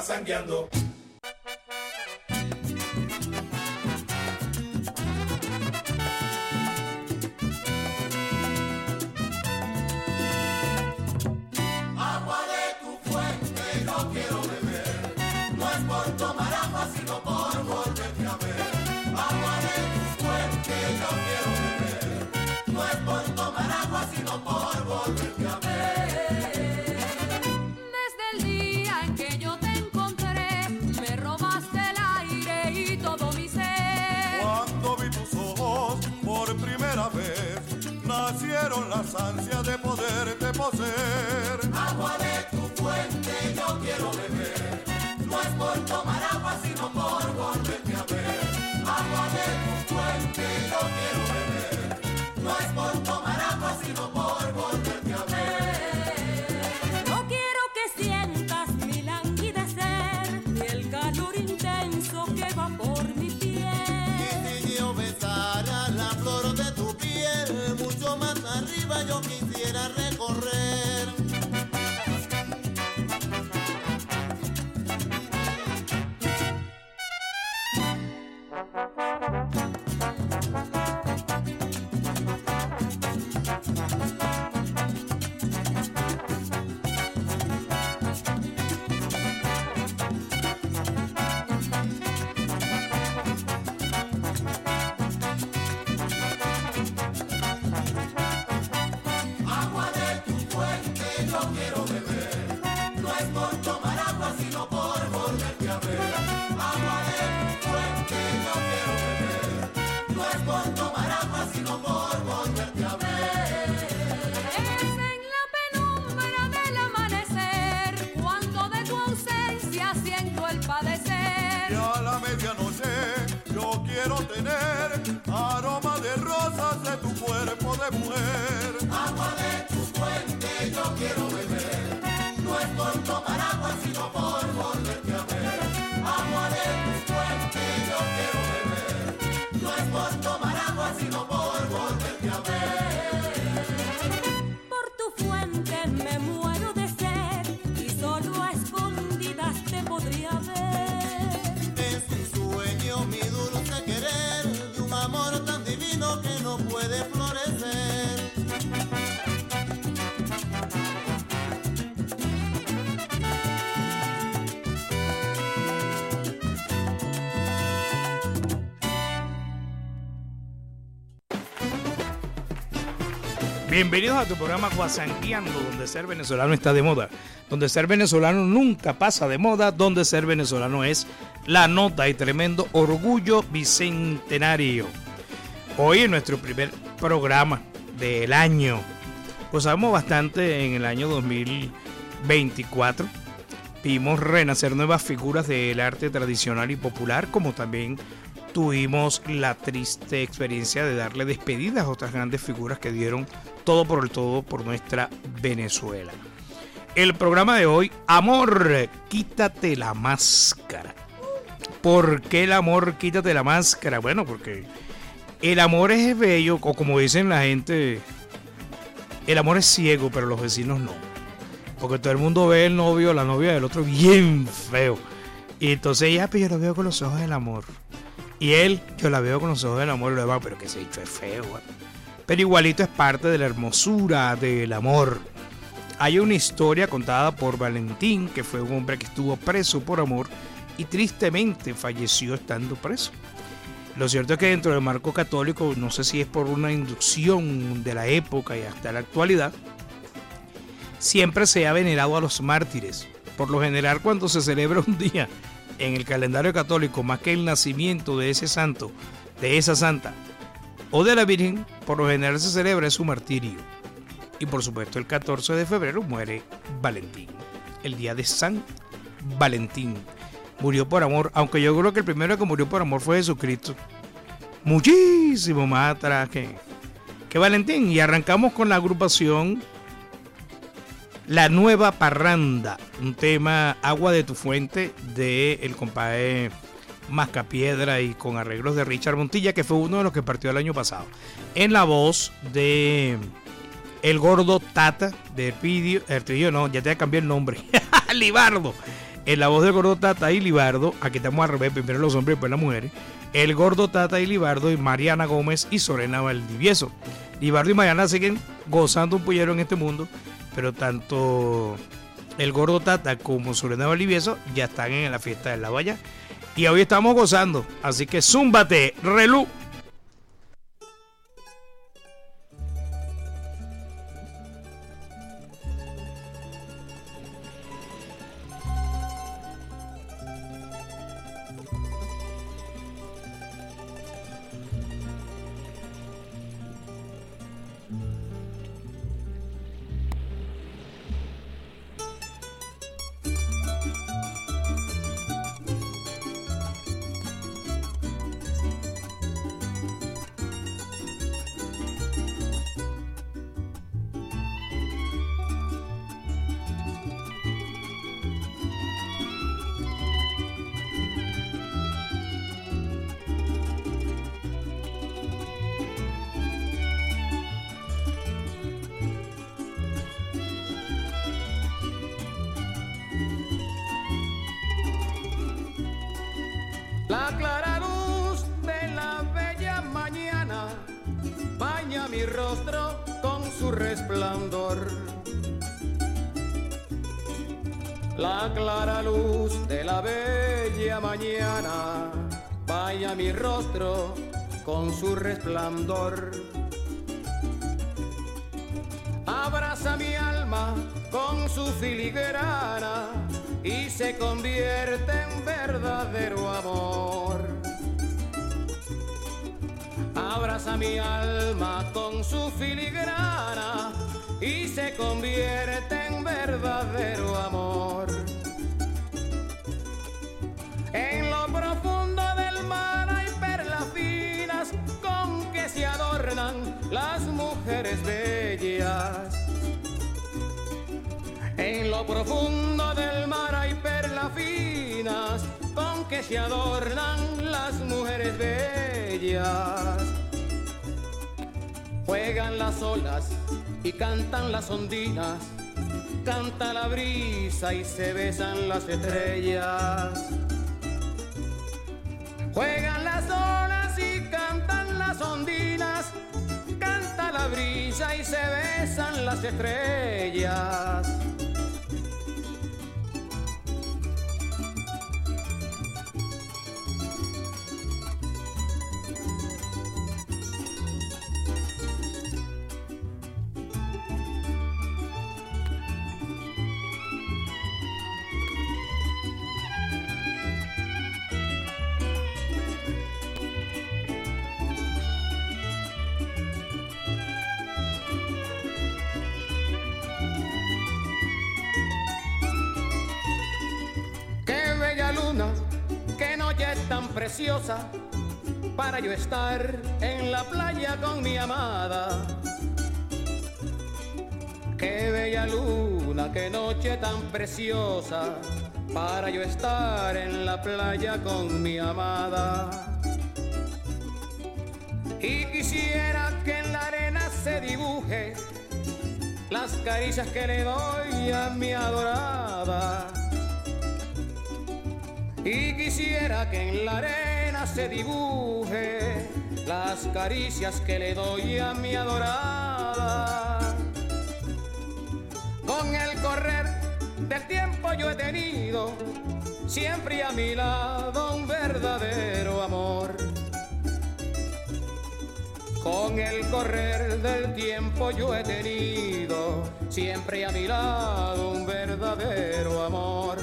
guasangueando. Agua de tu fuente yo quiero beber, no es por tomar agua sino por volverte a ver. Agua de tu fuente yo quiero beber, no es por tomar agua sino por volverte a ver. Desde el día en que yo te encontré, me robaste el aire y todo mi ser. Cuando vi tus ojos por primera vez, nacieron las ansias de poderte poseer. Agua de tu fuente yo quiero beber, no es por tomar agua sino por volverte a ver. Agua de tu fuente yo quiero beber, no es por tomar agua sino por volverte a ver. No quiero que sientas mi languidecer, ni el calor intenso que va por mi piel. Y si yo besara la flor de tu piel, mucho más arriba yo quisiera recorrer. Agua de tu fuente yo quiero beber, no es por tomar agua sino por volverte a ver. Agua de tu fuente yo quiero beber, no es por tomar agua sino por volverte a ver. Es en la penumbra del amanecer, cuando de tu ausencia siento el padecer. Y a la medianoche yo quiero tener aroma de rosas de tu cuerpo de mujer. Agua de tu fuente yo quiero beber, no es por tomar agua sino por volverte a ver. Agua de tu fuente yo quiero beber, no es por tomar agua sino por volverte a ver. Por tu fuente me muero de sed, y solo a escondidas te podría ver. Es un sueño mi dulce querer, de un amor tan divino que no puede florecer. Bienvenidos a tu programa Guasangueando, donde ser venezolano está de moda, donde ser venezolano nunca pasa de moda, donde ser venezolano es la nota y tremendo orgullo bicentenario. Hoy en nuestro primer programa del año, gozamos bastante en el año 2024, vimos renacer nuevas figuras del arte tradicional y popular, como también tuvimos la triste experiencia de darle despedidas a otras grandes figuras que dieron todo por el todo por nuestra Venezuela. El programa de hoy, Amor, quítate la máscara. ¿Por qué el amor, quítate la máscara? Bueno, porque el amor es bello, o como dicen la gente, el amor es ciego, pero los vecinos no. Porque todo el mundo ve el novio o la novia del otro bien feo. Y entonces ella, pero yo lo veo con los ojos del amor. Y él, yo la veo con los ojos del amor y lo demás, pero que se ha dicho es feo. Pero igualito es parte de la hermosura del amor. Hay una historia contada por Valentín, que fue un hombre que estuvo preso por amor y tristemente falleció estando preso. Lo cierto es que dentro del marco católico, no sé si es por una inducción de la época y hasta la actualidad, siempre se ha venerado a los mártires. Por lo general, cuando se celebra un día en el calendario católico, más que el nacimiento de ese santo, de esa santa o de la Virgen, por lo general se celebra su martirio. Y por supuesto el 14 de febrero muere Valentín, el día de San Valentín. Murió por amor, aunque yo creo que el primero que murió por amor fue Jesucristo. Muchísimo más atrás que Valentín. Y arrancamos con la agrupación La Nueva Parranda, un tema Agua de tu Fuente de el compadre Mascapiedra y con arreglos de Richard Montilla, que fue uno de los que partió el año pasado. En la voz de el gordo Tata de Erpidio, no, ya te cambié el nombre, Libardo. En la voz del Gordo Tata y Libardo, aquí estamos al revés, primero los hombres y después las mujeres. El Gordo Tata y Libardo y Mariana Gómez y Sorena Valdivieso. Libardo y Mariana siguen gozando un pollero en este mundo, pero tanto el Gordo Tata como Sorena Valdivieso ya están en la fiesta de la valla. Y hoy estamos gozando, así que zúmbate, relú. La clara luz de la bella mañana baña mi rostro con su resplandor. La clara luz de la bella mañana baña mi rostro con su resplandor. Abraza mi alma con su filigrana y se convierte en verdadero amor. Abraza mi alma con su filigrana y se convierte en verdadero amor. En lo profundo del mar hay perlas finas con que se adornan las mujeres bellas. En lo profundo del mar hay perlas finas con que se adornan las mujeres bellas. Juegan las olas y cantan las ondinas, canta la brisa y se besan las estrellas. Juegan las olas y cantan las ondinas, canta la brisa y se besan las estrellas. Qué noche tan preciosa para yo estar en la playa con mi amada. Qué bella luna, qué noche tan preciosa para yo estar en la playa con mi amada. Y quisiera que en la arena se dibuje las caricias que le doy a mi adorada. Y quisiera que en la arena se dibuje las caricias que le doy a mi adorada. Con el correr del tiempo yo he tenido siempre a mi lado un verdadero amor. Con el correr del tiempo yo he tenido siempre a mi lado un verdadero amor.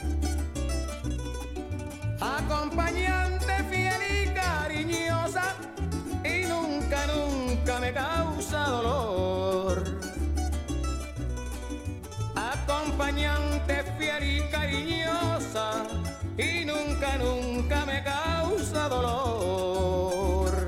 Acompañante fiel y cariñosa y nunca, nunca me causa dolor. Acompañante fiel y cariñosa y nunca, nunca me causa dolor.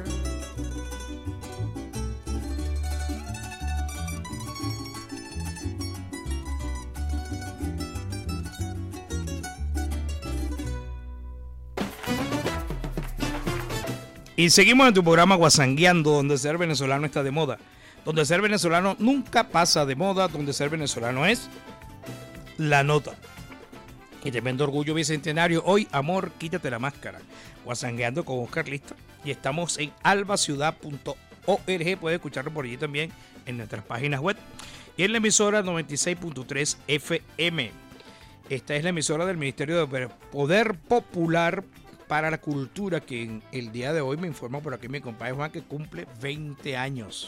Y seguimos en tu programa Guasangueando, donde ser venezolano está de moda. Donde ser venezolano nunca pasa de moda, donde ser venezolano es la nota. Y tremendo orgullo bicentenario. Hoy, amor, quítate la máscara. Guasangueando con Oscar Lista. Y estamos en albaciudad.org. Puedes escucharlo por allí también en nuestras páginas web. Y en la emisora 96.3 FM. Esta es la emisora del Ministerio de Poder Popular para la Cultura, que en el día de hoy me informa por aquí mi compadre Juan, que cumple 20 años.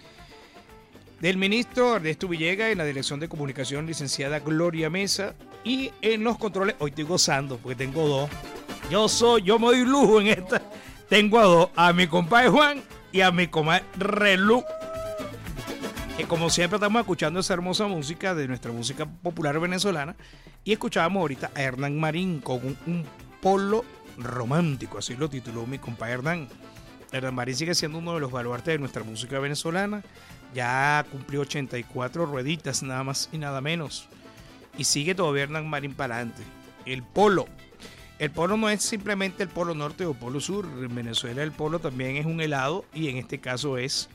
Del ministro Ernesto Villegas, en la dirección de comunicación, licenciada Gloria Mesa, y en los controles, hoy estoy gozando porque tengo dos. Yo me doy lujo en esta. Tengo a dos, a mi compadre Juan y a mi comadre Relú. Que como siempre estamos escuchando esa hermosa música de nuestra música popular venezolana, y escuchábamos ahorita a Hernán Marín con un polo romántico, así lo tituló mi compadre Hernán. Hernán Marín sigue siendo uno de los baluartes de nuestra música venezolana. Ya cumplió 84 rueditas, nada más y nada menos. Y sigue todavía Hernán Marín para adelante. El polo. El polo no es simplemente el polo norte o polo sur. En Venezuela el polo también es un helado, y en este caso es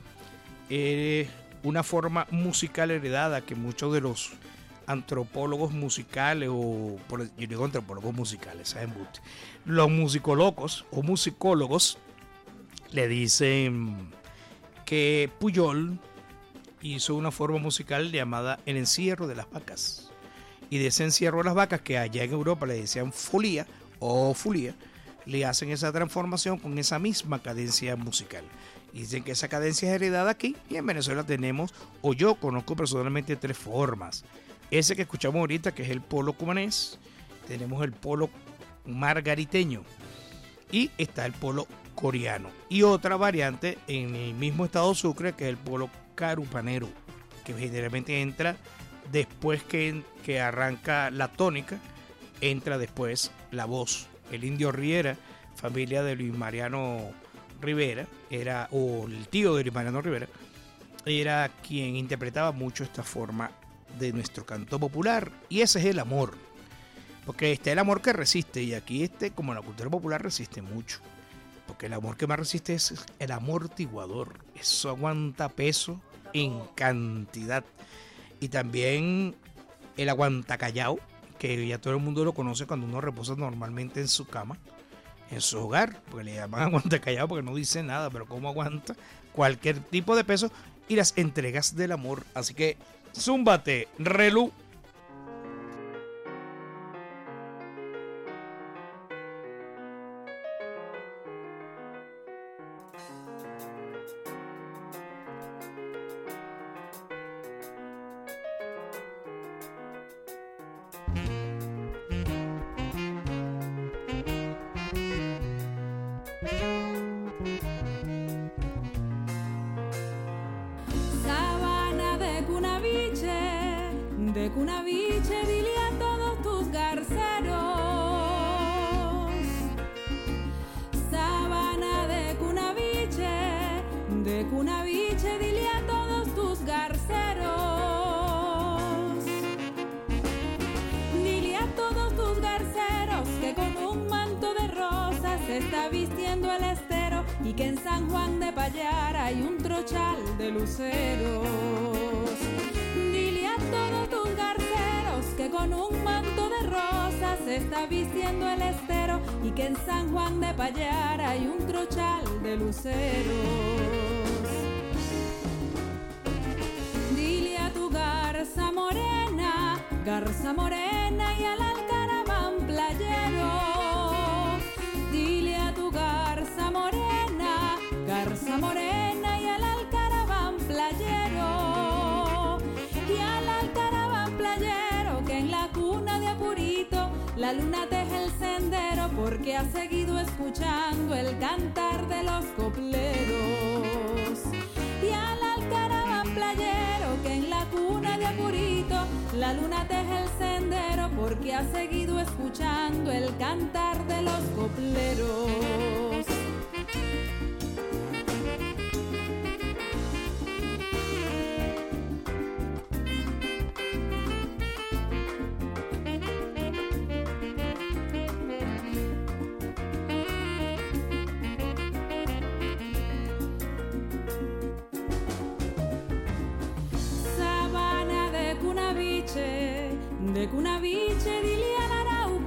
una forma musical heredada que muchos de los antropólogos musicales, yo digo antropólogos musicales, ¿saben? Los musicolocos o musicólogos le dicen que Pujol hizo una forma musical llamada el encierro de las vacas. Y de ese encierro de las vacas, que allá en Europa le decían folía o fulía, le hacen esa transformación con esa misma cadencia musical. Y dicen que esa cadencia es heredada aquí, y en Venezuela tenemos, o yo conozco personalmente, 3 formas. Ese que escuchamos ahorita, que es el polo cumanés, tenemos el polo margariteño, y está el polo coreano. Y otra variante en el mismo estado Sucre, que es el polo carupanero, que generalmente entra después que arranca la tónica, entra después la voz. El Indio Riera, familia de Luis Mariano Rivera, o el tío de Luis Mariano Rivera, era quien interpretaba mucho esta forma de nuestro canto popular. Y ese es el amor, porque está el amor que resiste, y aquí como la cultura popular, resiste mucho, porque el amor que más resiste es el amortiguador. Eso aguanta peso en cantidad. Y también el aguantacallao, que ya todo el mundo lo conoce cuando uno reposa normalmente en su cama, en su hogar, porque le llaman aguantacallao porque no dice nada, pero cómo aguanta cualquier tipo de peso y las entregas del amor. Así que zúmbate, Relú. Cunaviche, dile a todos tus garceros. Sabana de Cunaviche, dile a todos tus garceros. Dile a todos tus garceros que con un manto de rosas se está vistiendo el estero, y que en San Juan de Payar hay un trochal de luceros. Dile a todos tus garceros que con un manto de rosas se está vistiendo el estero, y que en San Juan de Payar hay un trochal de luceros. Dile a tu garza morena y al alcaraván playero. Dile a tu garza morena y al alcaraván playero. Y al alcaraván playero, que en la cuna de Apurito la luna teje el sendero, porque ha seguido escuchando el cantar de los copleros. Y al alcaraván playero, que en la cuna de Apurito la luna teje el sendero, porque ha seguido escuchando el cantar de los copleros. De Cunaviche, dile al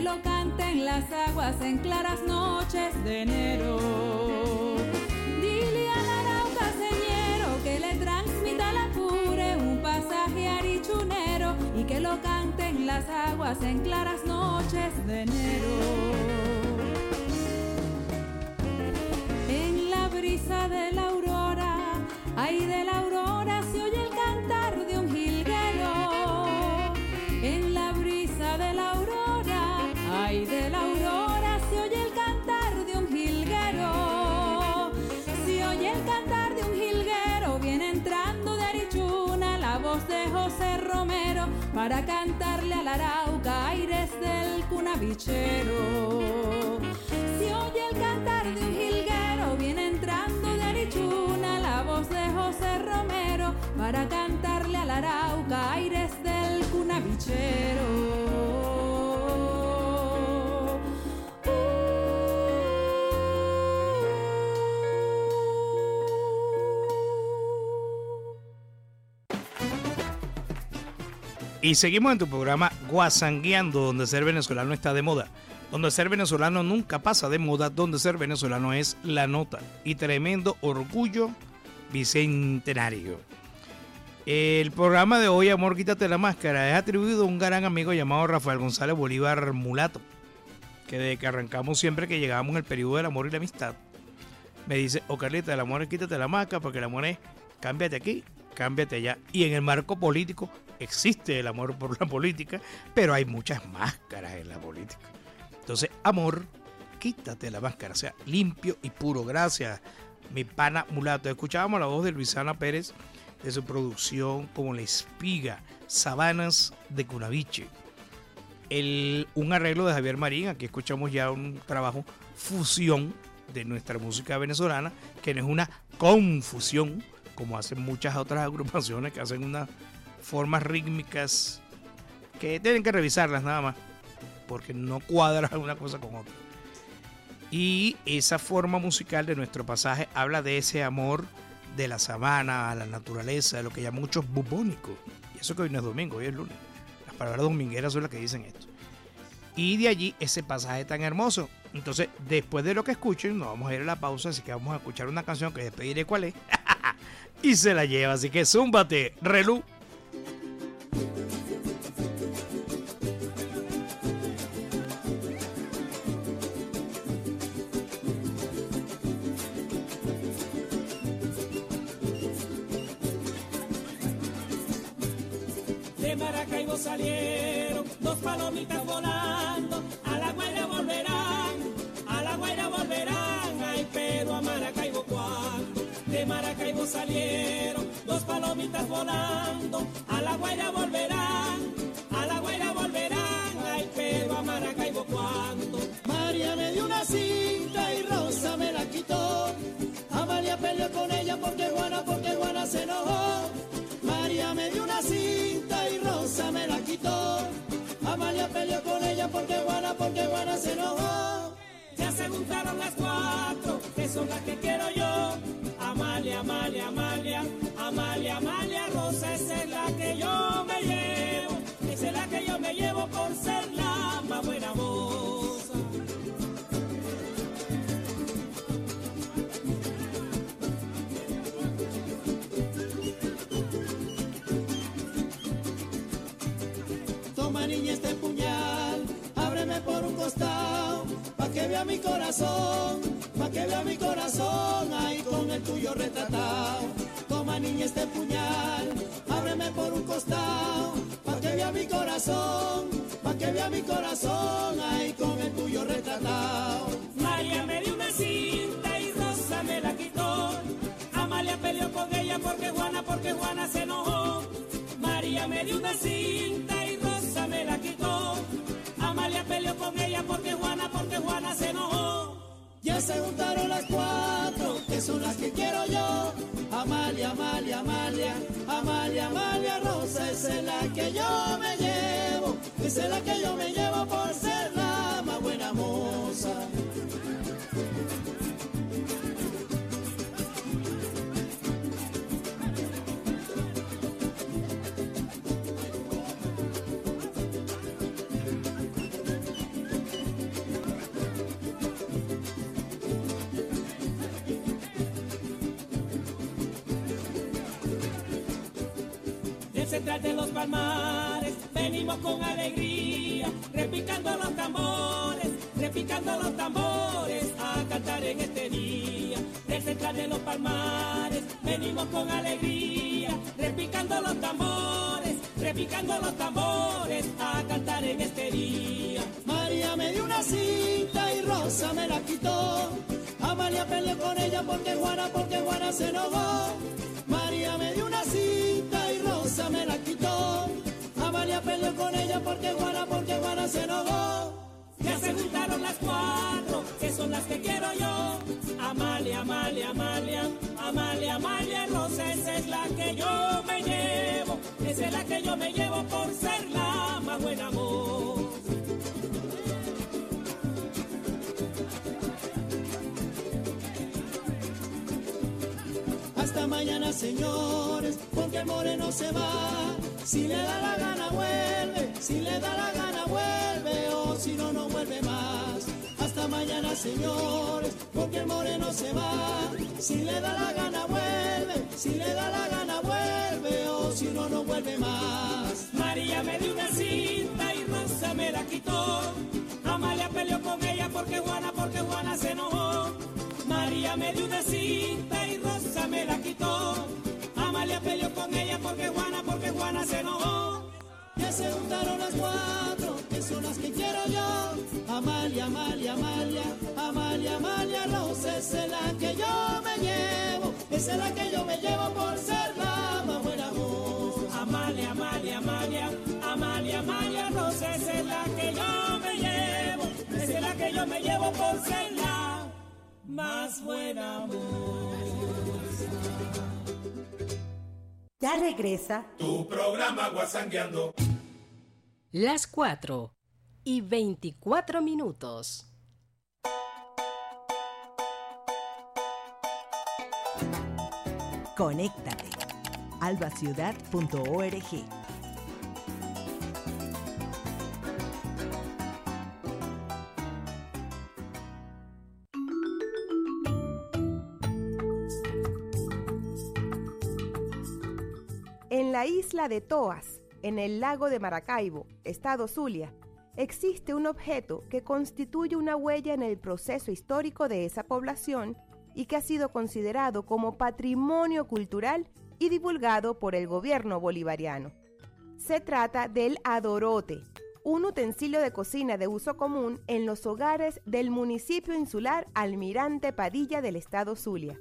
lo canten las aguas en claras noches de enero. Dile al arauca señero que le transmita la cure un pasaje arichunero y que lo canten las aguas en claras noches de enero. En la brisa de la aurora, ay de la aurora se oye el cantar de un jilguero. En la brisa de la aurora, ay de la aurora se oye el cantar de un jilguero. Se oye el cantar de un jilguero, viene entrando de Arichuna la voz de José Romero para cantarle al arauca aires del cunavichero. Se oye el cantar de un jilguero, viene entrando de Arichuna la voz de José Romero para cantarle al arauca aires del cunavichero. Y seguimos en tu programa Guasangueando, donde ser venezolano está de moda, donde ser venezolano nunca pasa de moda, donde ser venezolano es la nota y tremendo orgullo bicentenario. El programa de hoy, Amor, quítate la máscara, es atribuido a un gran amigo llamado Rafael González Bolívar Mulato, que desde que arrancamos, siempre que llegábamos en el periodo del amor y la amistad, me dice: oh Carlita, el amor es quítate la máscara, porque el amor es cámbiate aquí, cámbiate allá. Y en el marco político existe el amor por la política, pero hay muchas máscaras en la política. Entonces, amor, quítate la máscara, sea limpio y puro. Gracias, mi pana Mulato. Escuchábamos la voz de Luisana Pérez de su producción Como la espiga, Sabanas de Cunaviche. Un arreglo de Javier Marín. Aquí escuchamos ya un trabajo fusión de nuestra música venezolana, que no es una confusión, como hacen muchas otras agrupaciones que hacen unas formas rítmicas que tienen que revisarlas nada más, porque no cuadra una cosa con otra. Y esa forma musical de nuestro pasaje habla de ese amor de la sabana, a la naturaleza, de lo que llaman muchos bubónicos. Y eso que hoy no es domingo, hoy es lunes. Las palabras domingueras son las que dicen esto. Y de allí ese pasaje tan hermoso. Entonces, después de lo que escuchen, nos vamos a ir a la pausa, así que vamos a escuchar una canción que después diré cuál es. Y se la lleva, así que zúmbate, Relú. De Maracaibo salieron dos palomitas volando, a La Guaira volverán, ay, pero a Maracaibo cuándo. De Maracaibo salieron dos palomitas volando, a La Guaira volverán, ay, pero a Maracaibo cuándo. María me dio una cinta y Rosa me la quitó, Amalia peleó con ella porque Juana se enojó. María me dio una cinta y Rosa me la quitó, Amalia peleó con ella porque Juana se enojó. Ya se juntaron las cuatro, que son las que quiero yo. Amalia, Rosa, esa es la que yo me llevo. Esa es la que yo me llevo por ser la más buena moza. Toma, niña, este puñal, ábreme por un costado, pa' que vea mi corazón, ahí con el tuyo retratado. Toma, niña, este puñal, ábreme por un costado, pa' que vea mi corazón, ahí con el tuyo retratado. María me dio una cinta y Rosa me la quitó, Amalia peleó con ella porque Juana se enojó. María me dio una cinta y Rosa me la quitó, Amalia peleó con ella porque Juana se enojó. Ya se juntaron las cuatro, que son las que quiero yo. Amalia, Rosa, esa es la que yo me llevo. Esa es la que yo me llevo por ser la más buena moza. central de los Palmares, venimos con alegría, repicando los tambores, a cantar en este día. Del central de los Palmares, venimos con alegría, repicando los tambores, a cantar en este día. María me dio una cinta y Rosa me la quitó. Amalia peleó con ella porque Juana se enojó. María me dio una cinta y Rosa me la quitó. Amalia peleó con ella porque Juana se enojó. Ya se juntaron las cuatro, que son las que quiero yo. Amalia, Rosa, esa es la que yo me llevo. Esa es la que yo me llevo por ser la más buena amor. Hasta mañana, señores, porque el moreno se va. Si le da la gana vuelve, si le da la gana vuelve, o si no, no vuelve más. Hasta mañana, señores, porque el moreno se va. Si le da la gana vuelve, si le da la gana vuelve, o si no, no vuelve más. María me dio una cinta y Rosa me la quitó. Amalia peleó con ella porque Juana se enojó. María me dio una cinta y Rosa me la quitó. Amalia peleó con ella porque Juana se enojó. Ya se juntaron las cuatro, que son las que quiero yo. Amalia, Rosa, esa es la que yo me llevo. Esa es la que yo me llevo por ser la más buena voz. Amalia, Rosa, esa es la que yo me llevo. Esa es la que yo me llevo por ser la más buena voz. Ya regresa Tu programa Guasangueando. Las 4:24. Conéctate. albaciudad.org. En la isla de Toas, en el lago de Maracaibo, estado Zulia, existe un objeto que constituye una huella en el proceso histórico de esa población y que ha sido considerado como patrimonio cultural y divulgado por el gobierno bolivariano. Se trata del adorote, un utensilio de cocina de uso común en los hogares del municipio insular Almirante Padilla del estado Zulia.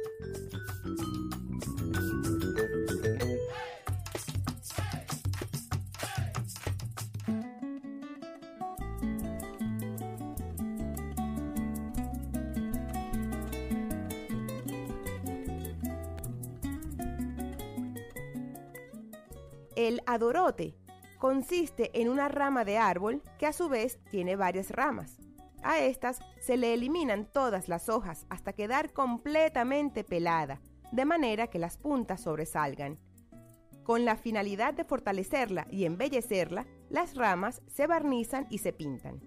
El adorote consiste en una rama de árbol que a su vez tiene varias ramas. A estas se le eliminan todas las hojas hasta quedar completamente pelada, de manera que las puntas sobresalgan. Con la finalidad de fortalecerla y embellecerla, las ramas se barnizan y se pintan.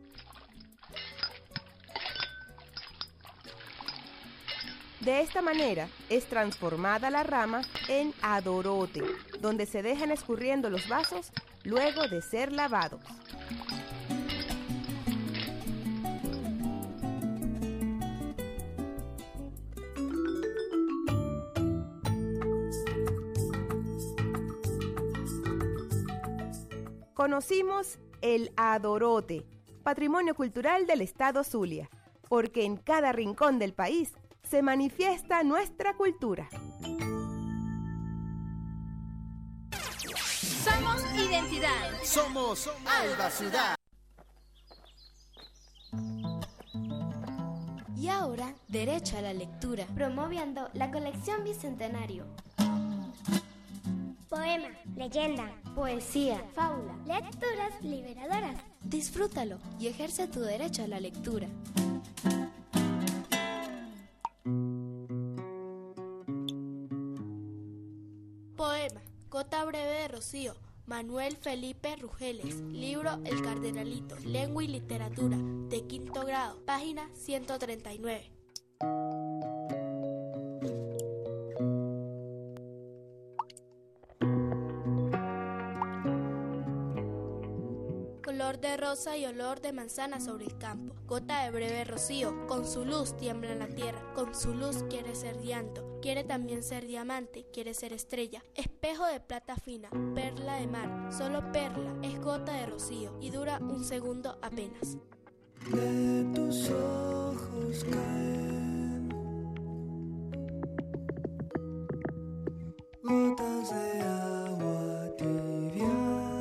De esta manera es transformada la rama en adorote, donde se dejan escurriendo los vasos luego de ser lavados. Conocimos el adorote, patrimonio cultural del estado Zulia, porque en cada rincón del país se manifiesta nuestra cultura. Somos identidad. Somos Alba Ciudad. Y ahora, derecho a la lectura. Promoviendo la colección Bicentenario. Poema, leyenda, poesía, fábula, lecturas liberadoras. Disfrútalo y ejerce tu derecho a la lectura. Poema, Gota breve de Rocío, Manuel Felipe Rugeles. Libro El Cardenalito, Lengua y Literatura, de 5º grado, página 139. color de rosa y olor de manzana sobre el campo. Gota de breve rocío, con su luz tiembla la tierra, con su luz quiere ser llanto, quiere también ser diamante, quiere ser estrella, espejo de plata fina, perla de mar, solo perla, es gota de rocío y dura un segundo apenas. De tus ojos caen gotas de agua tibia.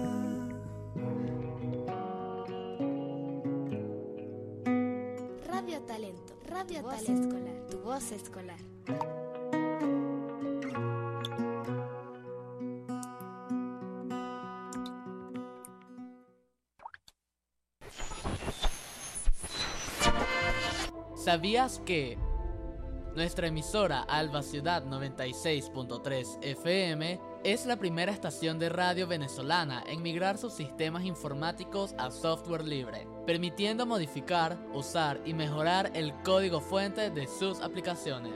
Radio Talento, Radio Talento Escolar, tu voz escolar. ¿Sabías que nuestra emisora Alba Ciudad 96.3 FM es la primera estación de radio venezolana en migrar sus sistemas informáticos a software libre, permitiendo modificar, usar y mejorar el código fuente de sus aplicaciones?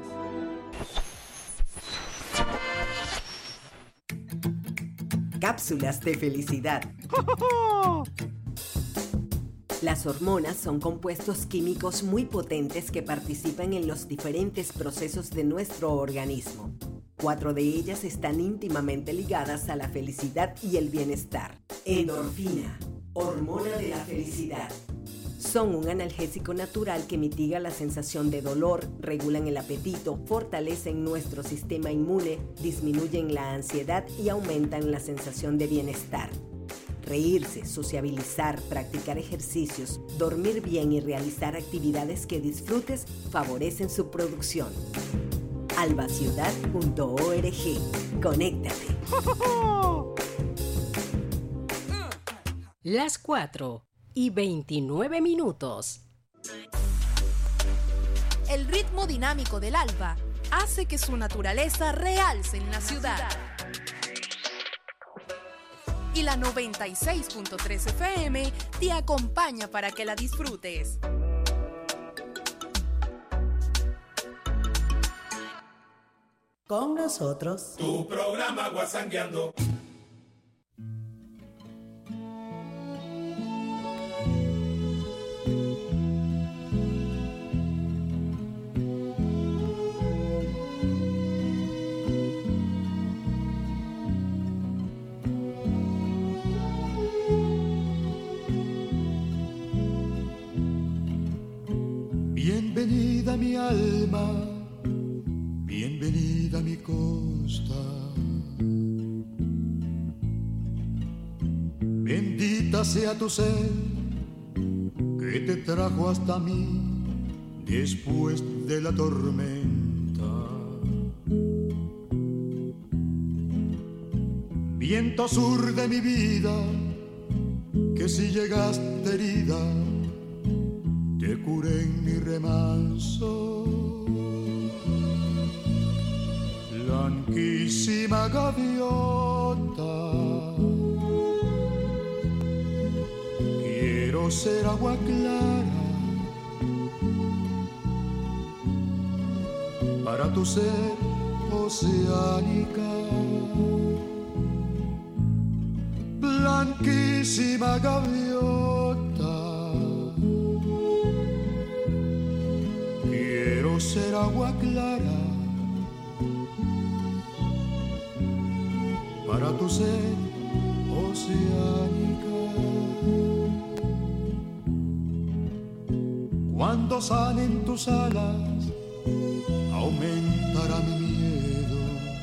Cápsulas de felicidad. Las hormonas son compuestos químicos muy potentes que participan en los diferentes procesos de nuestro organismo. 4 de ellas están íntimamente ligadas a la felicidad y el bienestar. Endorfina, hormona de la felicidad. Son un analgésico natural que mitiga la sensación de dolor, regulan el apetito, fortalecen nuestro sistema inmune, disminuyen la ansiedad y aumentan la sensación de bienestar. Reírse, sociabilizar, practicar ejercicios, dormir bien y realizar actividades que disfrutes favorecen su producción. albaciudad.org. Conéctate. Las 4:29. El ritmo dinámico del alba hace que su naturaleza realce en la ciudad. Y la 96.3 FM te acompaña para que la disfrutes. Con nosotros, tu programa Guasangueando. Bienvenida mi alma, bienvenida mi costa. Bendita sea tu ser que te trajo hasta mí después de la tormenta. Viento sur de mi vida, que si llegaste herida, te curé en mi remanso. Blanquísima gaviota, quiero ser agua clara para tu sed oceánica. Blanquísima gaviota, quiero ser agua clara para tu sed oceánica. Cuando salen tus alas, aumentará mi miedo.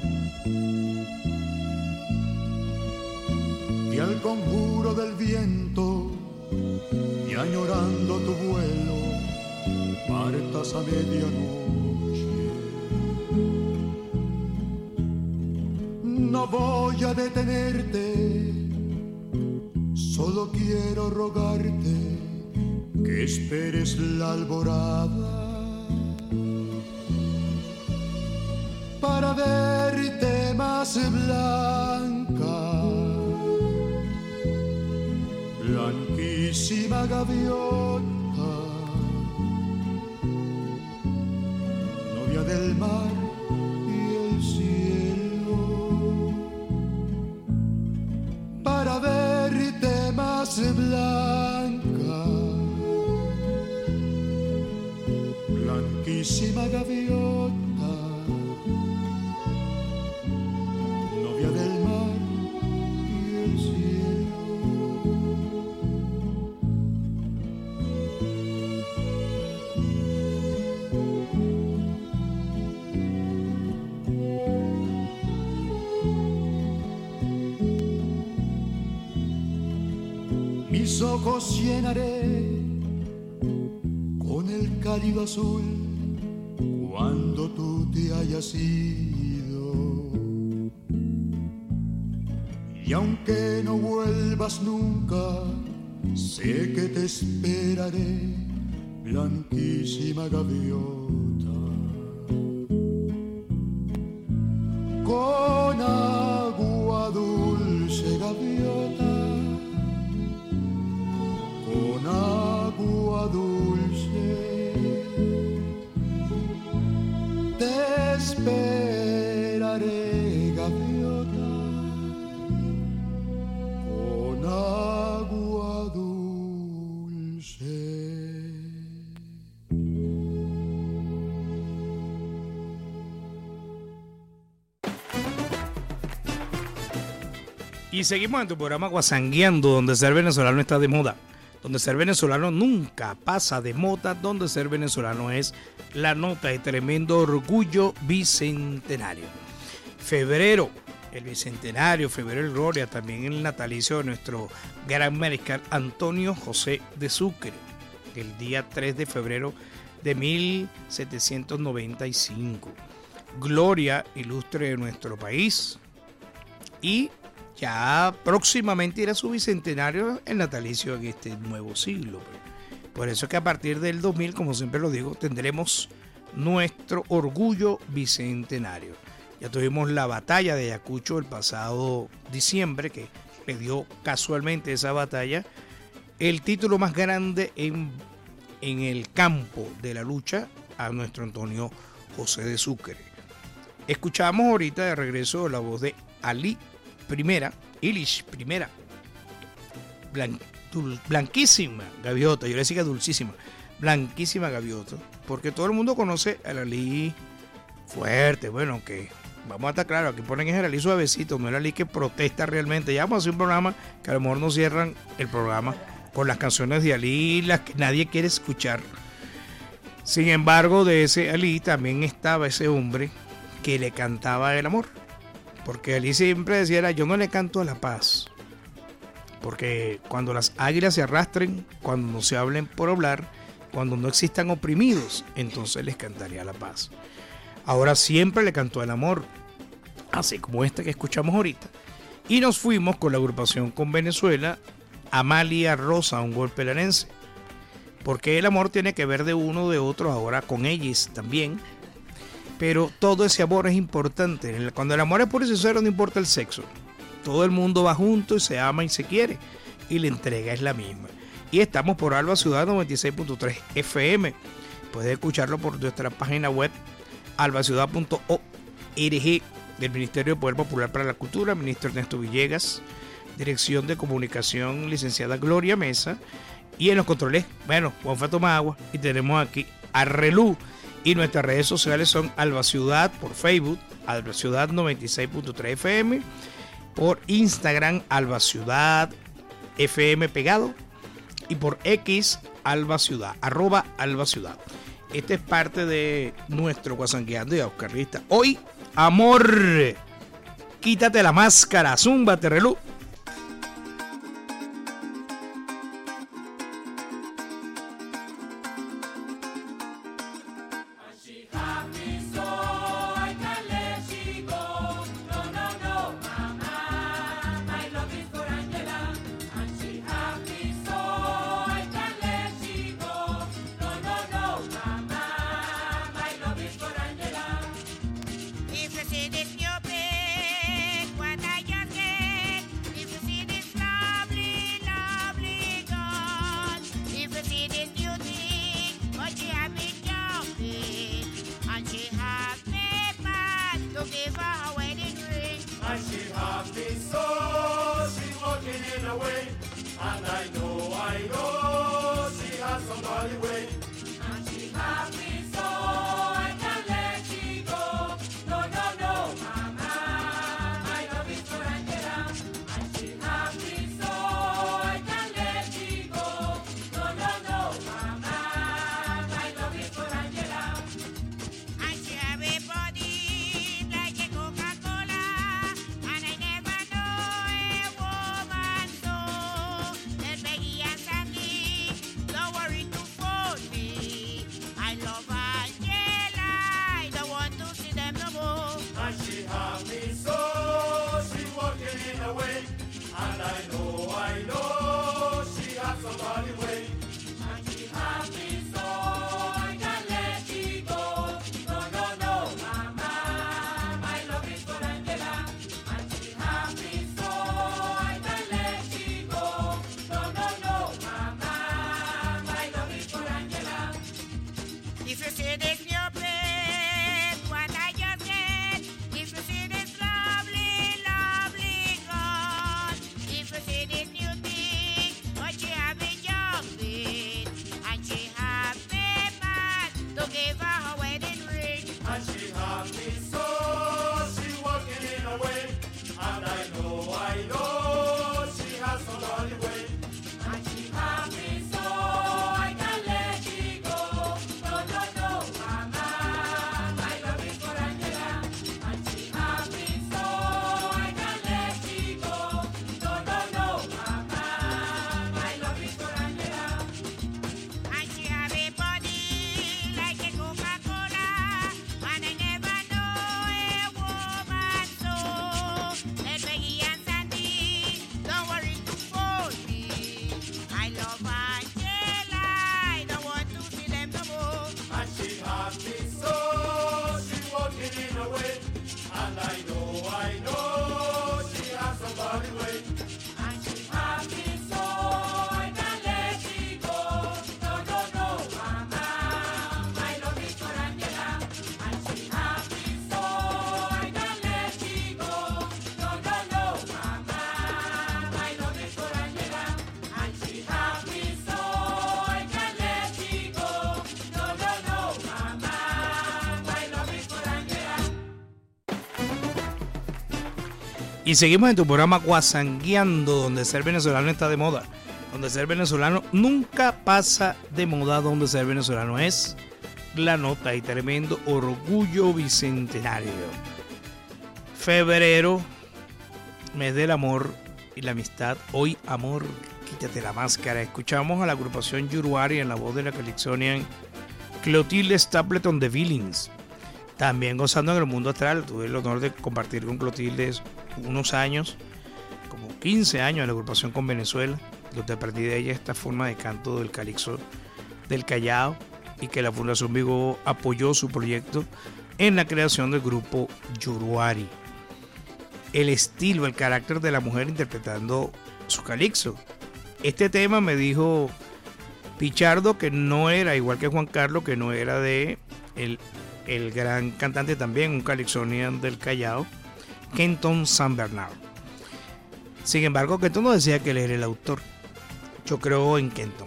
Y al conjuro del viento, y añorando tu vuelo, partas a medianoche. No voy a detenerte, solo quiero rogarte que esperes la alborada para verte más blanca, blanquísima gaviota, novia del mar y el cielo, para verte más dulce blanca, blanquísima gaviota, novia del mar y el cielo. Mis ojos llenaré con el cálido azul cuando tú te hayas ido. Y aunque no vuelvas nunca, sé que te esperaré, blanquísima gaviota. Con agua dulce, gaviota, con agua dulce, te esperaré, gaviota, con agua dulce. Y seguimos en tu programa Guasangueando, donde ser venezolano está de moda. Donde ser venezolano nunca pasa de moda, donde ser venezolano es la nota de tremendo orgullo bicentenario. Febrero, el bicentenario, febrero el gloria, también el natalicio de nuestro gran mariscal Antonio José de Sucre, el día 3 de febrero de 1795. Gloria ilustre de nuestro país, y ya próximamente irá su bicentenario, el natalicio en este nuevo siglo. Por eso es que a partir del 2000, como siempre lo digo, tendremos nuestro orgullo bicentenario. Ya tuvimos la batalla de Ayacucho el pasado diciembre, que le dio casualmente esa batalla el título más grande en el campo de la lucha a nuestro Antonio José de Sucre. Escuchamos ahorita de regreso la voz de Ilish Primera, blanquísima gaviota, yo le decía dulcísima, blanquísima gaviota, porque todo el mundo conoce a la Ali fuerte, bueno, que vamos a estar claros, aquí ponen es el Ali suavecito, no el Ali que protesta realmente. Ya vamos a hacer un programa que a lo mejor nos cierran el programa con las canciones de Ali, las que nadie quiere escuchar. Sin embargo, de ese Ali también estaba ese hombre que le cantaba el amor. Porque Ali siempre decía, yo no le canto a la paz, porque cuando las águilas se arrastren, cuando no se hablen por hablar, cuando no existan oprimidos, entonces les cantaría la paz. Ahora siempre le cantó el amor, así como esta que escuchamos ahorita. Y nos fuimos con la agrupación con Venezuela, Amalia Rosa, un golpe larense, porque el amor tiene que ver de uno de otro, ahora con ellos también. Pero todo ese amor es importante. Cuando el amor es puro y sincero, no importa el sexo. Todo el mundo va junto y se ama y se quiere. Y la entrega es la misma. Y estamos por Alba Ciudad 96.3 FM. Puedes escucharlo por nuestra página web albaciudad.org del Ministerio de Poder Popular para la Cultura, ministro Ernesto Villegas, Dirección de Comunicación, licenciada Gloria Mesa. Y en los controles, bueno, Juan Fato Magua. Y tenemos aquí a Relú. Y nuestras redes sociales son Alba Ciudad por Facebook, Alba Ciudad 96.3 FM, por Instagram Alba Ciudad FM pegado, y por X Alba Ciudad, @Alba Ciudad. Este es parte de nuestro Guasangueando y Oscar Lista. Hoy, amor, quítate la máscara, zúmbate, Relú. And I know she has somebody waiting. And she has me so I can't let she go. No, no, no, mama, my love is for Angela. And she has me so I can't let she go. No, no, no, mama, my love is for Angela. And she have a body like a Coca-Cola, and I never know a woman so. Tell Peggy and Sandy, don't worry to phone me. I love Angela, I don't want to see them no more. And she have me so she walking in a way. And I know she has somebody waiting. And she have me so I can't let she go. No, no, no, mama, my love is for Angela. And she have me so I can't let she go. No, no, no, mama, my love is for Angela. If you see this new place, what I just said. If you see this lovely, lovely girl. If you see this new thing, what she have been jumping. And she have papers to give her her wedding ring. And she have me so she walking in a way. And I know she has somebody waiting. And she have me so I can't let she go. No, no, no, mama, my love is for Angela. And she have me so I can't let she go. No, no, no, mama, my love is for Angela. And she have a body like a Coca-Cola, and I never know a woman so. Let Peggy and Sandy, don't worry to phone me. I love Angela, I don't want to see them no more. And she has me so she walking in a way. And I know she has somebody waiting. And she has me so I can't let she go. No, no, no, mama, my love is for Angela. And she has me so I can't let she go. No, no, no, mama, my love is for Angela. And she has me so I can't let she go. No, no, no, mama, my love is for Angela. Y seguimos en tu programa Guasangueando, donde ser venezolano está de moda. Donde ser venezolano nunca pasa de moda, donde ser venezolano es la nota y tremendo orgullo bicentenario. Febrero, mes del amor y la amistad. Hoy, amor, quítate la máscara. Escuchamos a la agrupación Yuruari en la voz de la Calixonian Clotilde Stapleton de Billings. También gozando en el mundo astral. Tuve el honor de compartir con Clotilde unos años, como 15 años en la agrupación con Venezuela, donde aprendí de ella esta forma de canto del calixo del Callao, y que la Fundación Vigo apoyó su proyecto en la creación del grupo Yuruari. El estilo, el carácter de la mujer interpretando su calixo. Este tema me dijo Pichardo que no era, igual que Juan Carlos, que no era de el gran cantante también, un calixonian del Callao, Kenton San Bernardo. Sin embargo, Kenton no decía que él era el autor. Yo creo en Kenton.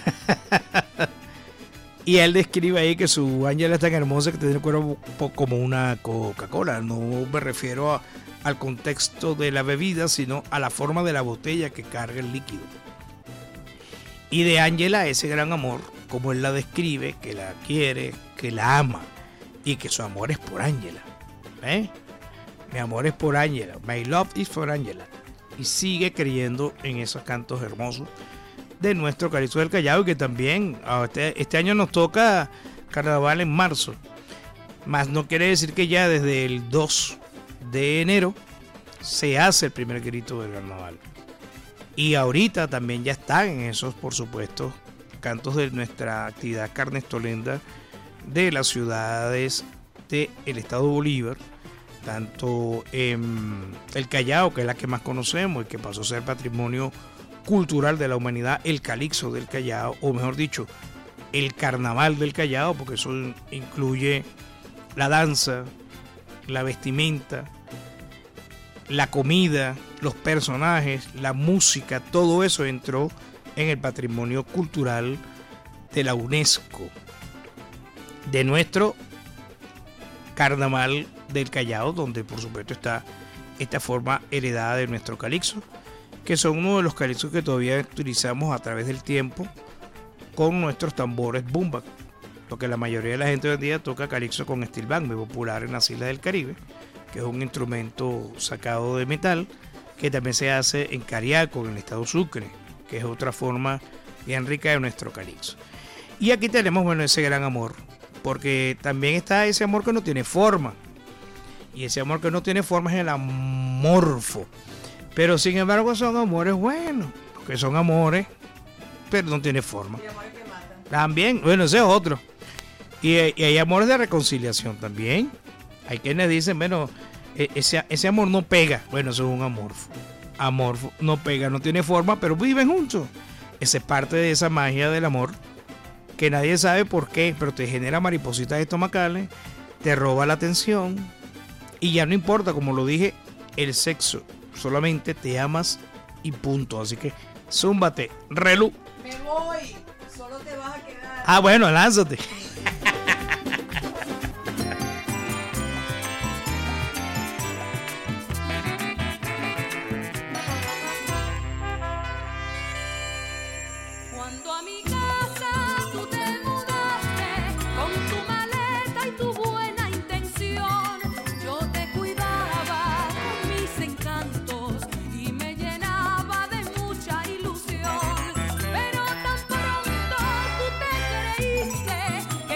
Y él describe ahí que su Ángela es tan hermosa que tiene el cuerpo como una Coca-Cola. No me refiero al contexto de la bebida, sino a la forma de la botella que carga el líquido. Y de Ángela ese gran amor, como él la describe, que la quiere, que la ama, y que su amor es por Ángela. Mi amor es por Ángela. My love is for Ángela. Y sigue creyendo en esos cantos hermosos de nuestro calixo del Callao, y que también este año nos toca carnaval en marzo. Más no quiere decir que ya desde el 2 de enero se hace el primer grito del carnaval. Y ahorita también ya están en esos, por supuesto, cantos de nuestra actividad carnestolenda de las ciudades del estado Bolívar, tanto en el Callao, que es la que más conocemos y que pasó a ser patrimonio cultural de la humanidad, el calixo del Callao, o mejor dicho, el carnaval del Callao, porque eso incluye la danza, la vestimenta, la comida, los personajes, la música, todo eso entró en el patrimonio cultural de la UNESCO, de nuestro carnaval del Callao, donde por supuesto está esta forma heredada de nuestro calixo, que son uno de los calixos que todavía utilizamos a través del tiempo con nuestros tambores bumba, porque la mayoría de la gente hoy en día toca calixo con steel band, muy popular en las islas del Caribe, que es un instrumento sacado de metal, que también se hace en Cariaco, en el estado Sucre, que es otra forma bien rica de nuestro calixo. Y aquí tenemos, bueno, ese gran amor, porque también está ese amor que no tiene forma, y ese amor que no tiene forma es el amorfo, pero sin embargo son amores buenos, porque son amores, pero no tiene forma. También, bueno, ese es otro. Y hay amores de reconciliación también. Hay quienes dicen, bueno, ese amor no pega. Bueno, eso es un amorfo. Amorfo, no pega, no tiene forma, pero viven juntos. Esa es parte de esa magia del amor, que nadie sabe por qué, pero te genera maripositas estomacales, te roba la atención, y ya no importa, como lo dije, el sexo. Solamente te amas y punto. Así que, zúmbate, relú. Me voy, solo te vas a quedar. Ah, bueno, lánzate. Cuando a mi casa tú te mudaste con tu maleta y tu buena intención, yo te cuidaba con mis encantos y me llenaba de mucha ilusión. Pero tan pronto tú te creíste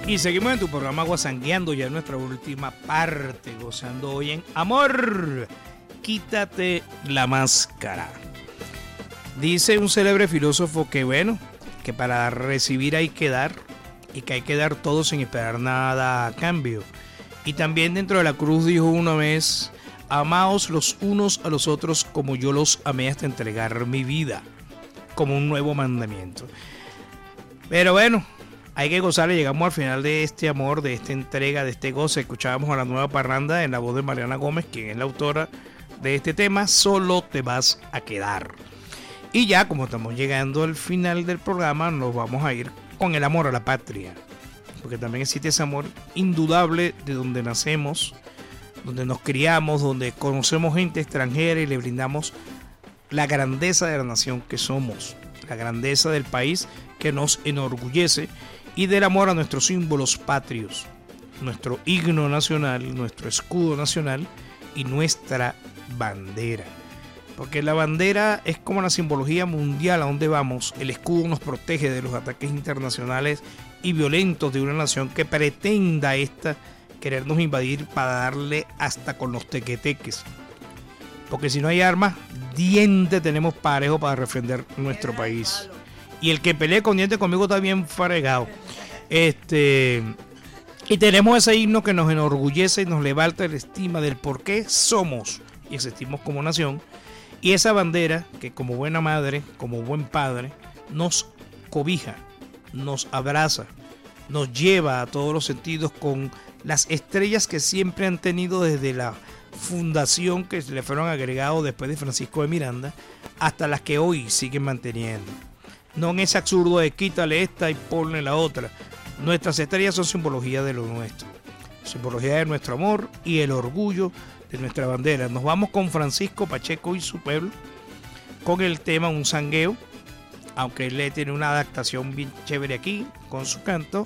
Y seguimos en tu programa Guasangueando, ya en nuestra última parte, gozando hoy en Amor, quítate la máscara. Dice un célebre filósofo que bueno, que para recibir hay que dar, y que hay que dar todo sin esperar nada a cambio. Y también dentro de la cruz dijo una vez, amaos los unos a los otros como yo los amé hasta entregar mi vida, como un nuevo mandamiento. Pero bueno, hay que gozar y llegamos al final de este amor, de esta entrega, de este goce. Escuchábamos a la nueva parranda en la voz de Mariana Gómez, quien es la autora de este tema, Solo te vas a quedar. Y ya como estamos llegando al final del programa, nos vamos a ir con el amor a la patria. Porque también existe ese amor indudable de donde nacemos, donde nos criamos, donde conocemos gente extranjera y le brindamos la grandeza de la nación que somos, la grandeza del país que nos enorgullece, y del amor a nuestros símbolos patrios, nuestro himno nacional, nuestro escudo nacional y nuestra bandera. Porque la bandera es como la simbología mundial a donde vamos. El escudo nos protege de los ataques internacionales y violentos de una nación que pretenda querernos invadir para darle hasta con los tequeteques. Porque si no hay armas, diente tenemos parejo para defender nuestro país. Y el que pelee con dientes conmigo está bien fregado. Y tenemos ese himno que nos enorgullece y nos levanta la estima del por qué somos y existimos como nación. Y esa bandera que como buena madre, como buen padre, nos cobija, nos abraza, nos lleva a todos los sentidos con las estrellas que siempre han tenido desde la fundación que le fueron agregados después de Francisco de Miranda hasta las que hoy siguen manteniendo. No en ese absurdo de quítale esta y ponle la otra. Nuestras estrellas son simbología de lo nuestro, simbología de nuestro amor y el orgullo de nuestra bandera. Nos vamos con Francisco Pacheco y su pueblo, con el tema Un Sangueo, aunque él le tiene una adaptación bien chévere aquí, con su canto,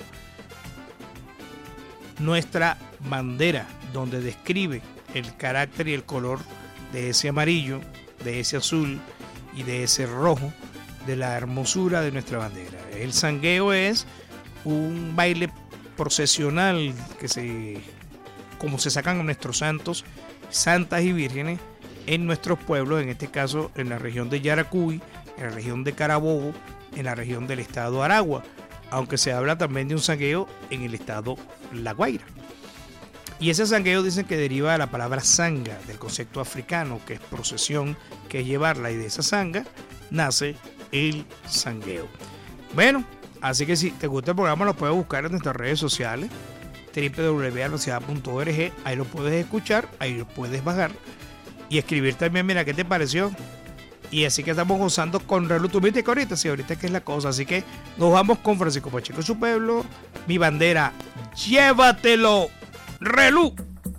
Nuestra Bandera, donde describe el carácter y el color de ese amarillo, de ese azul y de ese rojo, de la hermosura de nuestra bandera. El sangueo es un baile procesional como se sacan a nuestros santos, santas y vírgenes en nuestros pueblos, en este caso en la región de Yaracuy, en la región de Carabobo, en la región del estado Aragua, aunque se habla también de un sangueo en el estado La Guaira. Y ese sangueo dicen que deriva de la palabra sanga, del concepto africano, que es procesión, que es llevarla, y de esa sanga nace el sangueo. Bueno, así que si te gusta el programa lo puedes buscar en nuestras redes sociales, www.alvaciudad.org, ahí lo puedes escuchar, ahí lo puedes bajar y escribir también, mira, ¿qué te pareció? Y así que estamos gozando con Relú. Tú viste que ahorita, sí, ahorita que es la cosa, así que nos vamos con Francisco Pacheco y su pueblo, Mi Bandera, llévatelo, Relú.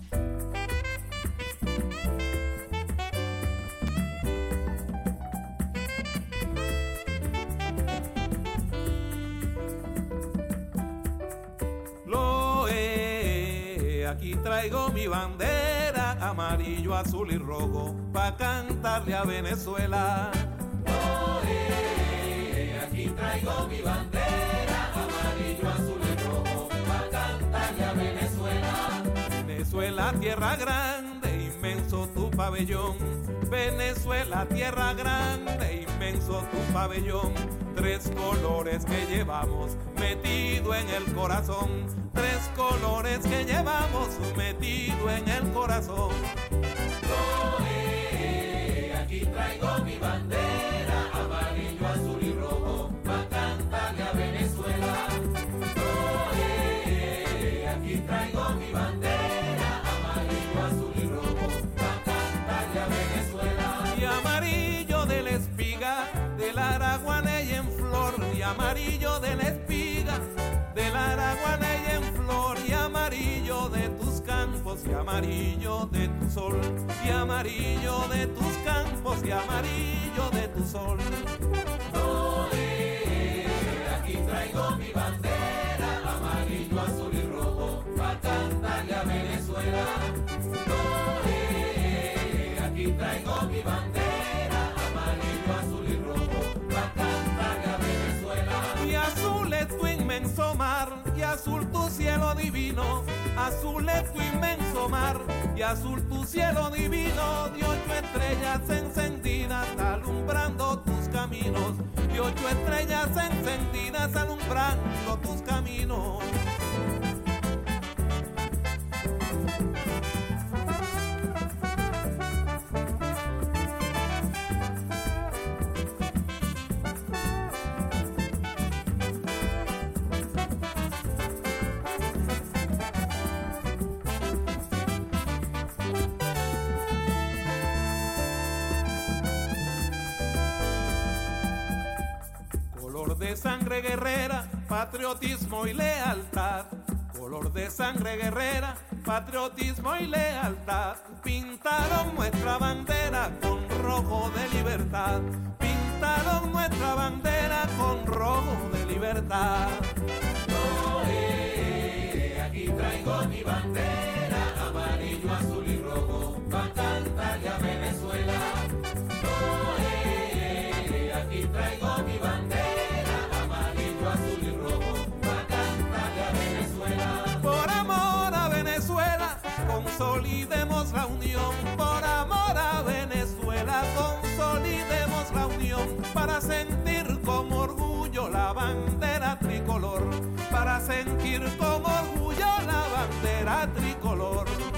Aquí traigo mi bandera, amarillo, azul y rojo, pa' cantarle a Venezuela. Aquí traigo mi bandera, amarillo, azul y rojo, pa' cantarle a Venezuela. Venezuela, tierra grande, inmenso tu pabellón. Venezuela, tierra grande, inmenso tu pabellón. Tres colores que llevamos metido en el corazón. Tres colores que llevamos metido en el corazón. Aquí traigo mi bandera, amarillo, azul y rojo, pa' cantarle a Venezuela. Aquí traigo mi bandera, amarillo, azul y rojo, pa' cantarle a Venezuela. Y amarillo de la espiga, del araguaney en flor, y amarillo de la espiga, del araguaney en flor, y amarillo de tus campos, y amarillo de tu sol, y amarillo de tus campos, y amarillo de tu sol. Aquí traigo mi bandera, amarillo, azul y rojo, pa' cantarle a Venezuela. Aquí traigo mi bandera, amarillo, azul y rojo, pa' cantarle a Venezuela. Y azul es tu inmenso mar, y azul tus divino, azul es tu inmenso mar y azul tu cielo divino, de 8 estrellas encendidas alumbrando tus caminos, de 8 estrellas encendidas alumbrando tus caminos. De sangre guerrera, patriotismo y lealtad. Color de sangre guerrera, patriotismo y lealtad. Pintaron nuestra bandera con rojo de libertad. Pintaron nuestra bandera con rojo de libertad. Aquí traigo mi bandera, amarillo, azul y rojo, pa' cantarle a Venezuela. Aquí traigo mi bandera. Consolidemos la unión, por amor a Venezuela, consolidemos la unión, para sentir con orgullo la bandera tricolor, para sentir con orgullo la bandera tricolor.